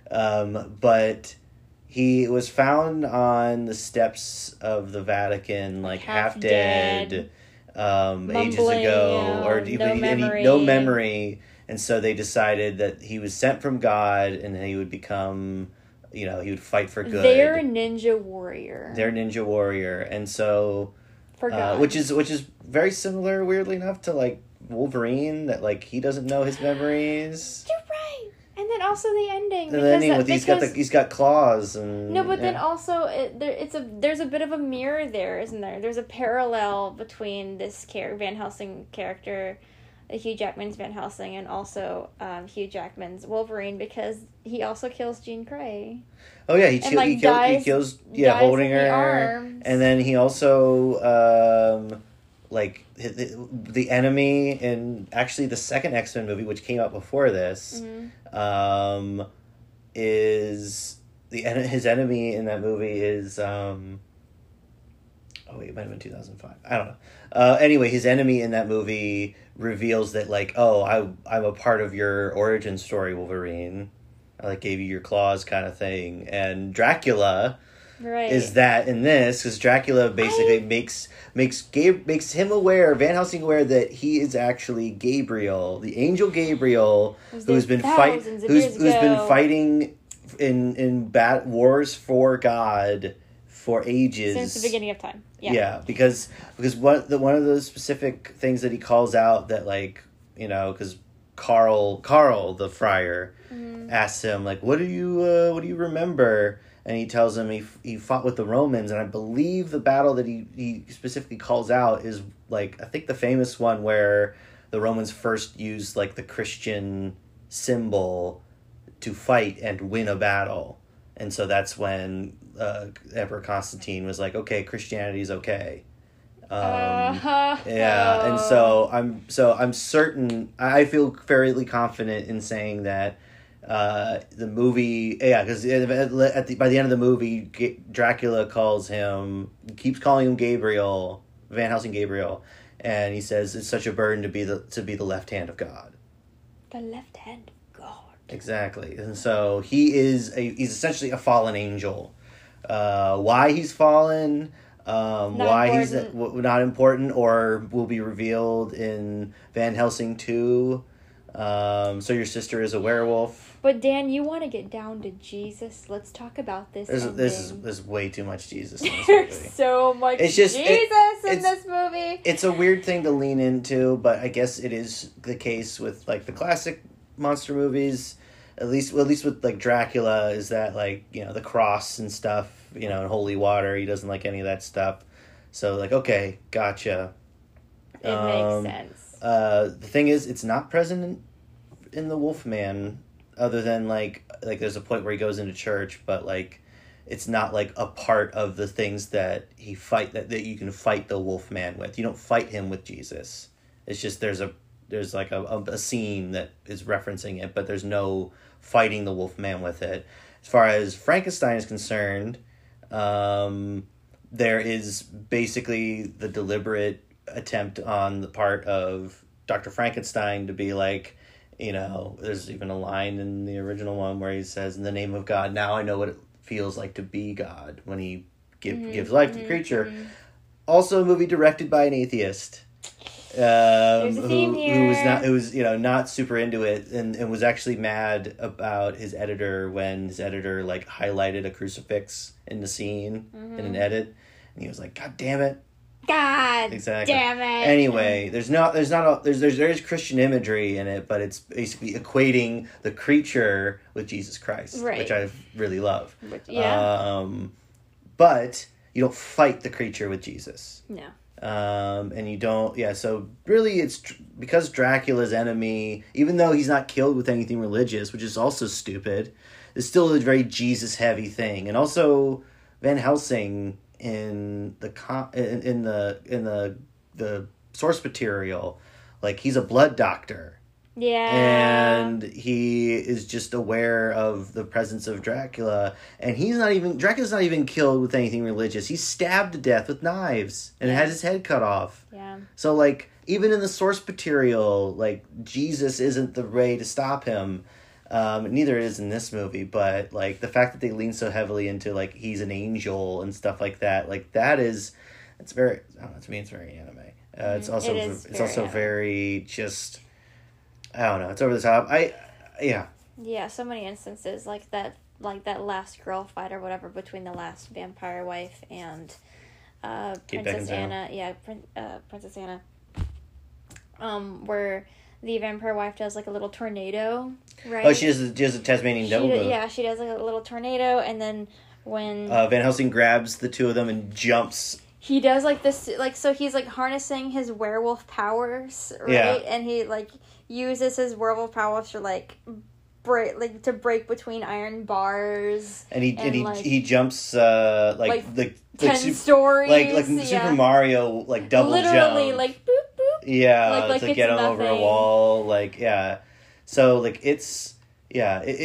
But he was found on the steps of the Vatican, like half dead, ages ago, or no memory. And so they decided that he was sent from God, and he would become, he would fight for good. Their ninja warrior. And so, for God. which is very similar, weirdly enough, to, like, Wolverine, that, like, he doesn't know his memories. You're right. And then also the ending. And then he's got claws and. No, but then also there's a bit of a mirror there, isn't there? There's a parallel between this Van Helsing character, Hugh Jackman's Van Helsing, and also Hugh Jackman's Wolverine, because he also kills Jean Grey. Oh yeah, he kills holding her, and then he also like the enemy in actually the second X-Men movie, which came out before this, is his enemy in that movie is Oh wait, it might have been 2005. I don't know. Anyway, his enemy in that movie reveals that like, oh, I'm a part of your origin story, Wolverine. I like gave you your claws, kind of thing. And Dracula is that in this, because Dracula basically makes him aware, Van Helsing aware that he is actually Gabriel, the angel Gabriel, who's been fighting in wars for God for ages, since the beginning of time. Yeah, because one of those specific things that he calls out that, like, you know, because Carl the friar asks him, like, what do you remember? And he tells him he fought with the Romans, and I believe the battle that he specifically calls out is, like, I think the famous one where the Romans first used, like, the Christian symbol to fight and win a battle. And so that's when Emperor Constantine was like, okay, Christianity's okay. Yeah, and so I'm certain, I feel fairly confident in saying that the movie, because by the end of the movie, Dracula keeps calling him Gabriel, Van Helsing Gabriel, and he says it's such a burden to be the left hand of God. The left hand of God. Exactly, and so he's essentially a fallen angel. Why he's fallen, he's not important, or will be revealed in Van Helsing 2. So your sister is a werewolf. But Dan, you want to get down to Jesus? Let's talk about this. There's way too much Jesus in this There's movie. so much Jesus in this movie. It's a weird thing to lean into, but I guess it is the case with, like, the classic monster movies. At least with, like, Dracula, is that, like, you know, the cross and stuff, you know, and holy water. He doesn't like any of that stuff. So, like, okay, gotcha. It makes sense. The thing is, it's not present in the Wolfman, other than, like there's a point where he goes into church, but, like, it's not, like, a part of the things that that you can fight the Wolfman with. You don't fight him with Jesus. It's just there's like a scene that is referencing it, but there's no fighting the Wolfman with it. As far as Frankenstein is concerned, there is basically the deliberate attempt on the part of Dr. Frankenstein to be like, you know, there's even a line in the original one where he says, in the name of God, now I know what it feels like to be God, when he gives life to the creature. Also a movie directed by an atheist. There's a theme here. Who was not super into it, and was actually mad about his editor when his editor, like, highlighted a crucifix in the scene in an edit, and he was like, God damn it. God exactly. Damn it. Anyway, there is Christian imagery in it, but it's basically equating the creature with Jesus Christ, right, which I really love. Yeah. But you don't fight the creature with Jesus. No. And you don't, so really it's because Dracula's enemy, even though he's not killed with anything religious, which is also stupid, is still a very Jesus heavy thing. And also Van Helsing in the source material, like, he's a blood doctor. Yeah. And he is just aware of the presence of Dracula, and Dracula's not even killed with anything religious. He's stabbed to death with knives and has his head cut off. Yeah. So, like, even in the source material, like, Jesus isn't the way to stop him. Neither is in this movie, but, like, the fact that they lean so heavily into, like, he's an angel and stuff like that, like, it's very, I don't know, to me it's very anime. It's also very just, I don't know, it's over the top. Yeah, so many instances like that last girl fight or whatever between the last vampire wife and Princess Anna. Yeah, Princess Anna. Where the vampire wife does, like, a little tornado, right? Oh, she has a Tasmanian devil. She does, like, a little tornado, and then when Van Helsing grabs the two of them and jumps. He does, like, this, like, so he's, like, harnessing his werewolf powers, right? Yeah. And he, like, uses his werewolf powers to, like, break between iron bars. And he jumps like 10 stories, like Super Mario, like, double literally jump. like boop boop. Yeah, like to it's get him nothing. over a wall, like, yeah. So, like, it's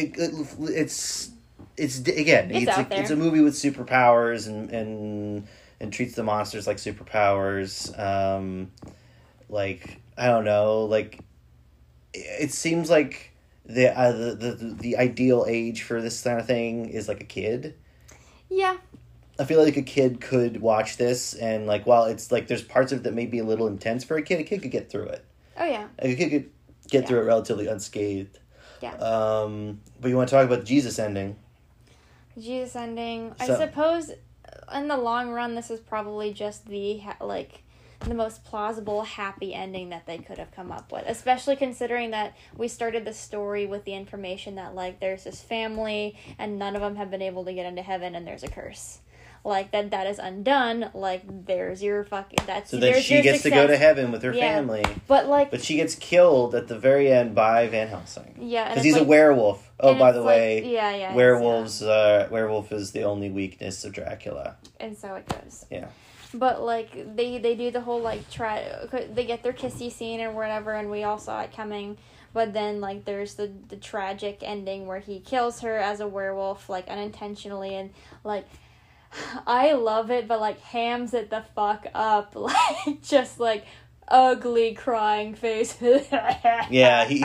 again, it's out there. It's a movie with superpowers and and treats the monsters like superpowers. Like, I don't know, like, it seems like the ideal age for this kind of thing is like a kid. Yeah. I feel like a kid could watch this, and like, while it's like there's parts of it that may be a little intense for a kid could get through it. Oh yeah. A kid could get through it relatively unscathed. Yeah. But you want to talk about the Jesus ending? Jesus ending. So, I suppose in the long run, this is probably just the most plausible happy ending that they could have come up with, especially considering that we started the story with the information that like there's this family and none of them have been able to get into heaven and there's a curse. Like that is undone. Like there's your fucking so then she gets to go to heaven with her family, but she gets killed at the very end by Van Helsing. Yeah, because he's a werewolf. Oh, by the way, werewolves. Werewolf is the only weakness of Dracula, and so it goes. Yeah. But, like, they do the whole, like, they get their kissy scene or whatever, and we all saw it coming. But then, like, there's the tragic ending where he kills her as a werewolf, like, unintentionally, and, like, I love it, but, like, hams it the fuck up. Like, just, like, ugly crying face. Yeah, he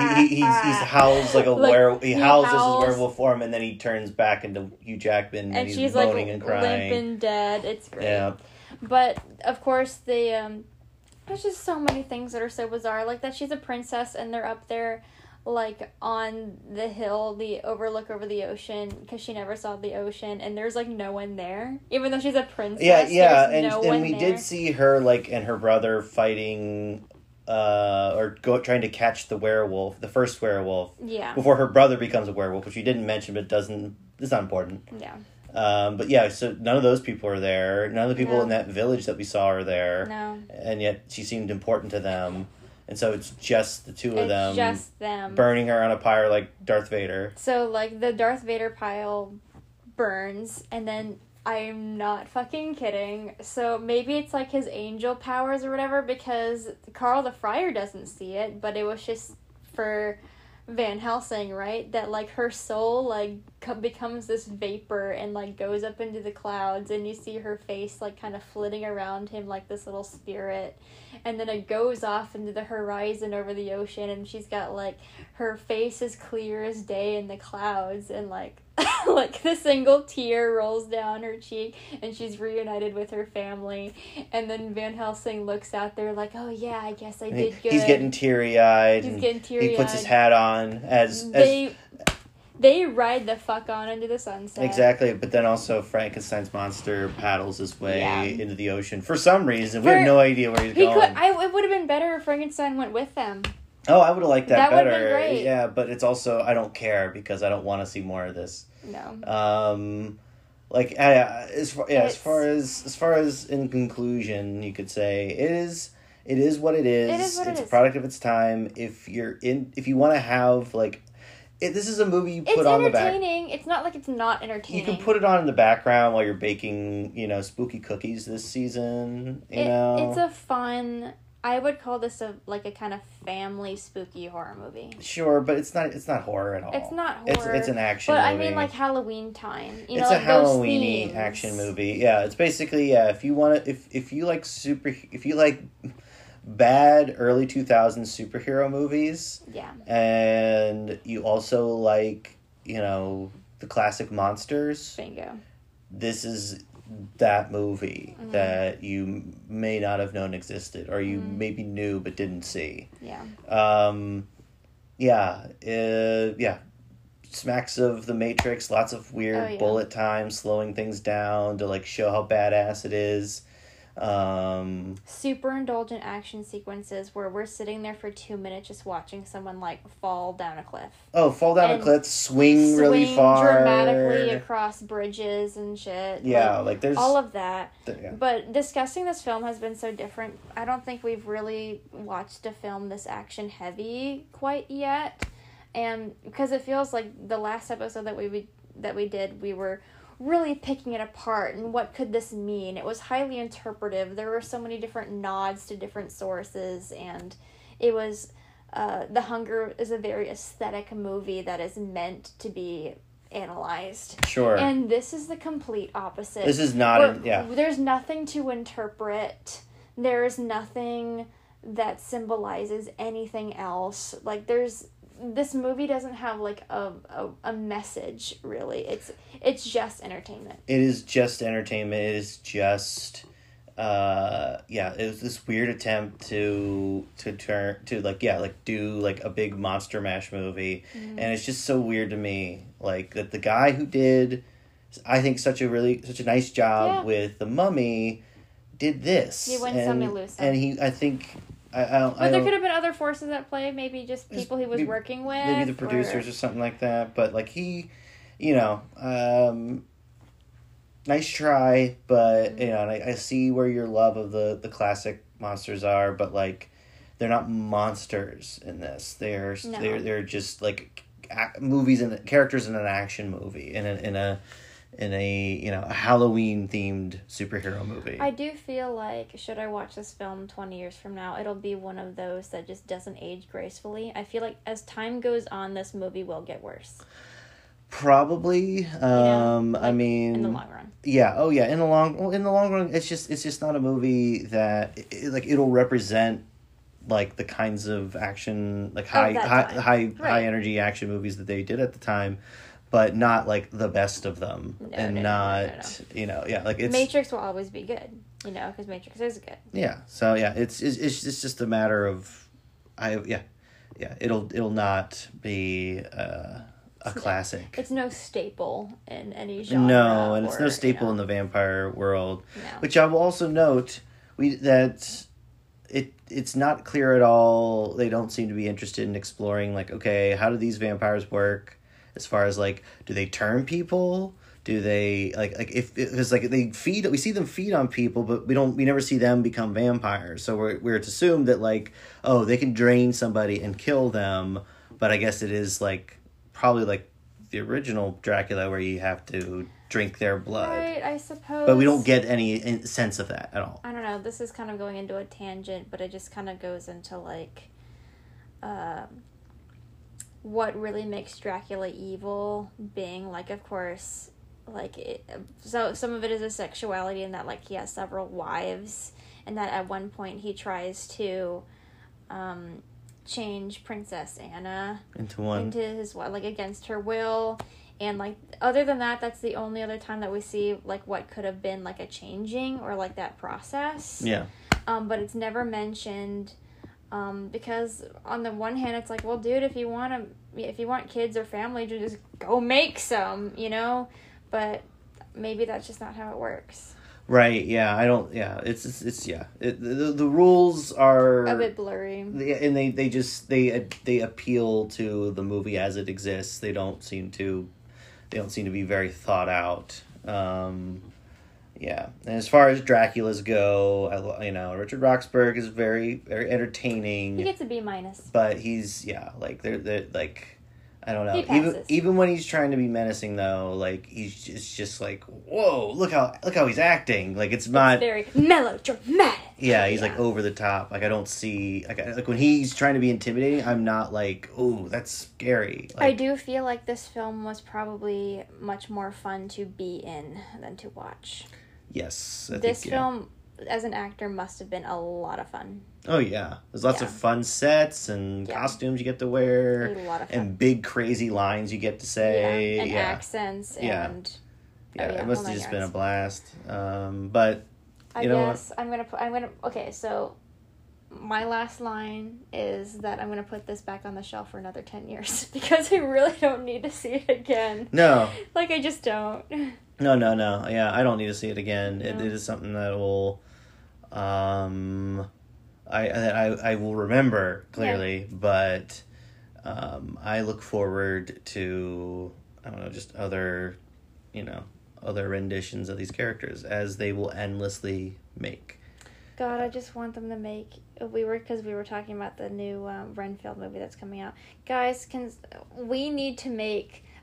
howls like a werewolf. He howls as his werewolf form, and then he turns back into Hugh Jackman, and he's moaning and crying. Limp and dead. It's great. Yeah. But, of course, there's just so many things that are so bizarre. Like, that she's a princess and they're up there, like, on the hill, the overlook over the ocean, because she never saw the ocean, and there's, like, no one there. Even though she's a princess, and we did see her, like, and her brother fighting, trying to catch the werewolf, the first werewolf. Yeah. Before her brother becomes a werewolf, which we didn't mention, but it's not important. Yeah. But yeah, so none of those people are there. None of the people in that village that we saw are there. No. And yet she seemed important to them. And so it's just the two of them. Just them. Burning her on a pyre like Darth Vader. So, like, the Darth Vader pile burns, and then I'm not fucking kidding. So maybe it's like his angel powers or whatever, because Carl the Friar doesn't see it, but it was just for Van Helsing, right? That, like, her soul, like, becomes this vapor and, like, goes up into the clouds, and you see her face, like, kind of flitting around him like this little spirit, and then it goes off into the horizon over the ocean, and she's got, like, her face as clear as day in the clouds, and, like, like, the single tear rolls down her cheek, and she's reunited with her family, and then Van Helsing looks out there like, oh yeah, I guess I did good. He's getting teary-eyed. He puts his hat on They ride the fuck on into the sunset. Exactly, but then also Frankenstein's monster paddles his way into the ocean for some reason. We have no idea where he's going. It would have been better if Frankenstein went with them. Oh, I would have liked that better. That would have been great. Yeah, but it's also, I don't care because I don't want to see more of this. No. As far as in conclusion, you could say it is what it is. It is what it is. It's a product of its time. If you want to have like, this is a movie you put on the back. It's entertaining. It's not like it's not entertaining. You can put it on in the background while you're baking, spooky cookies this season. It's a fun. I would call this a kind of family spooky horror movie. Sure, but it's not horror at all. It's not horror. It's an action movie. But I mean, like, Halloween time. It's a Halloween-y action movie. Yeah, it's basically, if you want to, if you like bad early 2000s superhero movies. Yeah. And you also like, the classic monsters. Bingo. This is that movie that you may not have known existed, or you maybe knew but didn't see. Yeah. Smacks of the Matrix, lots of weird bullet time, slowing things down to like show how badass it is. Super indulgent action sequences where we're sitting there for 2 minutes just watching someone like fall down a cliff. Oh, fall down a cliff, swing really far, dramatically across bridges and shit. Yeah, like there's all of that. Yeah. But discussing this film has been so different. I don't think we've really watched a film this action heavy quite yet, and because it feels like the last episode that we did, we were really picking it apart and what could this mean. It was highly interpretive. There were so many different nods to different sources, and it was The Hunger is a very aesthetic movie that is meant to be analyzed. Sure. And this is the complete opposite. This is not, There's nothing to interpret. There's nothing that symbolizes anything else. Like, this movie doesn't have, like, a message, really. It's just entertainment. It is just entertainment. It is just, it was this weird attempt to do, like, a big Monster Mash movie. Mm-hmm. And it's just so weird to me. Like, that the guy who did, I think, such a nice job with The Mummy did this. He went semi-loose. And I think... But there could have been other forces at play, maybe just people he was working with. Maybe the producers or something like that. But, like, he, nice try, but, and I see where your love of the classic monsters are, but, like, they're not monsters in this. They're just, like, movies and characters in an action movie, in a Halloween themed superhero movie. I do feel like, should I watch this film 20 years from now, it'll be one of those that just doesn't age gracefully. I feel like as time goes on, this movie will get worse. Probably. I mean, in the long run. Yeah. Oh yeah. In the long run, it's just not a movie that it'll represent, like, the kinds of action, like high energy action movies that they did at the time. But not, like, the best of them. No. Like, it's... Matrix will always be good, because Matrix is good. Yeah, so, yeah, it's just a matter of... it'll not be a classic. It's no staple in any genre. No, and it's no staple in the vampire world. No. Which I will also note, that... It's not clear at all. They don't seem to be interested in exploring, like, okay, how do these vampires work? As far as, like, do they turn people? Do they, because they feed, we see them feed on people, but we never see them become vampires. So we're to assume that, like, oh, they can drain somebody and kill them, but I guess it is, like, probably like the original Dracula where you have to drink their blood. Right, I suppose. But we don't get any sense of that at all. I don't know, this is kind of going into a tangent, but it just kind of goes into, like, what really makes Dracula evil, being, like, of course, like, so some of it is a sexuality in that, like, he has several wives, and that at one point he tries to change Princess Anna into his, like, against her will, and, like, other than that, that's the only other time that we see, like, what could have been, like, a changing, or, like, that process. Yeah. But it's never mentioned... because on the one hand, it's like, well, dude, if you want kids or family, to just go make some, but maybe that's just not how it works. Right. Yeah. I don't. Yeah. The rules are a bit blurry, and they appeal to the movie as it exists. They don't seem to be very thought out. Yeah, and as far as Draculas go, Richard Roxburgh is very, very entertaining. He gets a B-. But he's, they're like, I don't know. He passes. Even when he's trying to be menacing, though, like, he's just like, whoa, look how he's acting. Like, it's not... It's very melodramatic. Yeah, he's, like, over the top. Like, I don't see... Like, when he's trying to be intimidating, I'm not like, oh, that's scary. Like, I do feel like this film was probably much more fun to be in than to watch. Yes. This film, as an actor, must have been a lot of fun. Oh, yeah. There's lots of fun sets and costumes you get to wear. A lot of fun. And big, crazy lines you get to say. Yeah, and accents. And... Yeah, it must have just been a blast. But, I guess I'm going to... Okay, so... My last line is that I'm going to put this back on the shelf for another 10 years. Because I really don't need to see it again. No. Like, I just don't. No. Yeah, I don't need to see it again. No. It is something that will... I will remember clearly, but I look forward to, I don't know, just other renditions of these characters as they will endlessly make. God, I just want them to make... Because we were talking about the new Renfield movie that's coming out. Guys, we need to make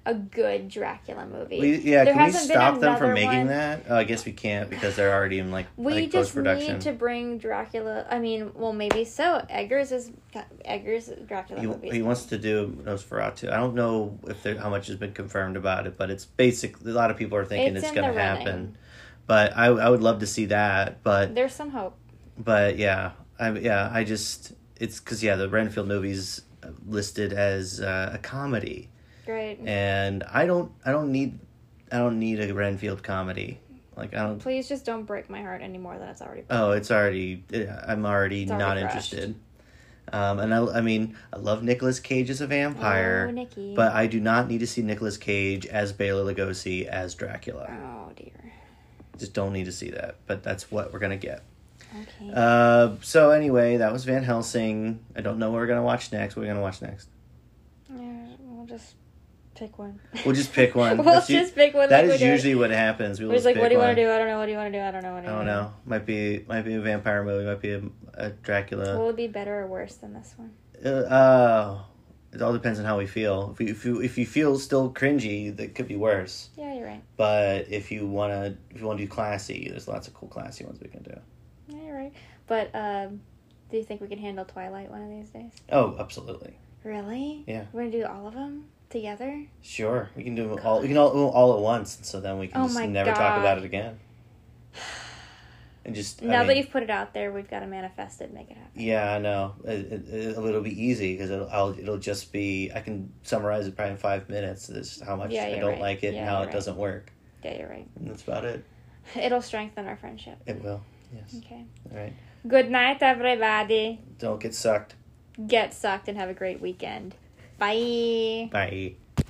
a good Dracula movie. Can we stop them from another making one. that? Oh, I guess we can't because they're already in We just post-production. need to bring Dracula. I mean, well, maybe so. Eggers Dracula movies. He wants to do Nosferatu. I don't know if how much has been confirmed about it, but it's basically a lot of people are thinking it's going to happen. But I would love to see that. But there's some hope. But I just it's because the Renfield movie's listed as a comedy. Great. And I don't need a Renfield comedy. Like I don't. Please just don't break my heart any more than it's already. Oh, I'm already not interested. And I love Nicolas Cage as a vampire. Oh, Nicky. But I do not need to see Nicolas Cage as Bela Lugosi as Dracula. Oh dear. Just don't need to see that. But that's what we're gonna get. Okay. So anyway, that was Van Helsing. I don't know what we're gonna watch next. What are we gonna watch next? Yeah, we'll just pick one. We'll just pick one. Just pick one. That is usually what happens. We're just like, what do you want to do? I don't know. What do you want to do? I don't know. I don't know. Might be a vampire movie. Might be a Dracula. Will it be better or worse than this one? It all depends on how we feel. If you feel still cringy, that could be worse. Yeah, you're right. But if you wanna do classy, there's lots of cool classy ones we can do. Yeah, you're right. But do you think we can handle Twilight one of these days? Oh, absolutely. Really? Yeah. We're gonna do all of them together? Sure, we can do them all. We can all at once, so then we can just never talk about it again. And just now that you've put it out there, we've got to manifest it, make it happen. Yeah, I know. It'll be easy because it'll just be. I can summarize it probably in 5 minutes. This is how much I don't like it and how it doesn't work. Yeah, you're right. And that's about it. It'll strengthen our friendship. It will. Yes. Okay. All right. Good night, everybody. Don't get sucked. Get sucked and have a great weekend. Bye. Bye.